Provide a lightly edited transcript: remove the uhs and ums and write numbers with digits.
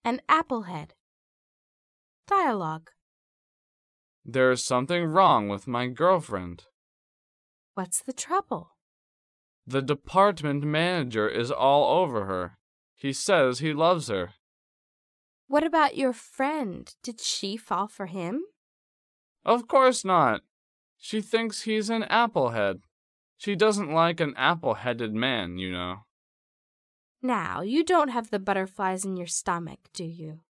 and Applehead. Dialogue. There's something wrong with my girlfriend. What's the trouble? The department manager is all over her. He says he loves her. What about your friend? Did she fall for him? Of course not. She thinks he's an applehead. She doesn't like an apple-headed man, you know. Now, you don't have the butterflies in your stomach, do you?